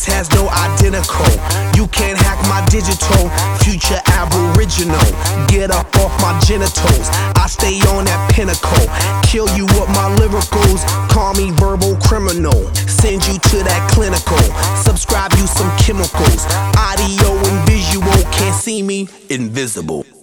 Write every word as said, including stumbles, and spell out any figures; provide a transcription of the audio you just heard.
has no identical. You can't hack my digital, future aboriginal. Get up off my genitals, I stay on that pinnacle. Kill you with my lyricals, call me verbal criminal. Send you to that clinical, subscribe you some chemicals. Audio and visual, can't see me, invisible.